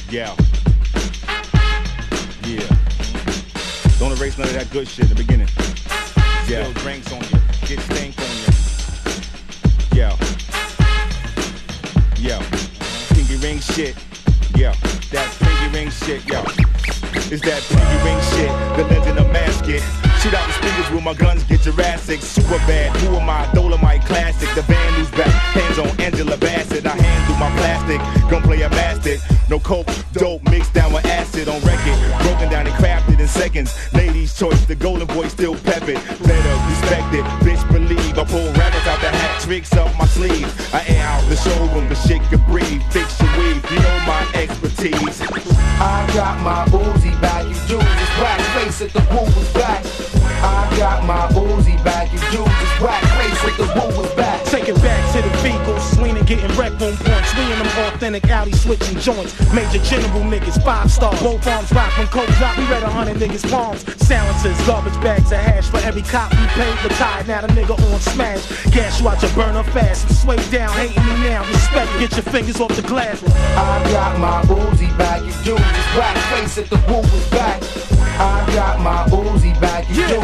Yeah. Yeah. Don't erase none of that good shit in the beginning. Yeah. Spill drinks on you. Get stank on you. Yeah. Yeah. Pinky ring shit. Yeah. That pinky ring shit. Yeah. It's that pinky ring shit. The legend of Masket. Shoot out the speakers with my guns, get Jurassic. Super bad, who am I? Dolomite classic. The band who's back, hands on Angela Bassett. I handle my plastic, gunplay I bastard. No coke, dope, mixed down with acid on record. Broken down and crafted in seconds. Ladies' choice, the golden boy still peppered. Better respect it, bitch believe. I pull rabbits out the hat, tricks up my sleeve. I air out the showroom, the shit can breathe. Fix your weave, you know my expertise. I got my Uzi back, you do this black face at the woo was back. I got my Uzi back, you do this black face at the woo was back. Take it back to the vehicle, swinging, getting wrecked on points. We in them authentic alley switching joints. Major general niggas, 5-star. Both arms rock from coke drop. We read 100 niggas' palms. Silencers, garbage bags of hash for every cop we paid. Retired, now the nigga on smash. Gas you out your burner fast. Sway down, hating me now. Respect, get your fingers off the glass. I got my Uzi back, you do this black face at the woo was back. I got my Uzi back, you do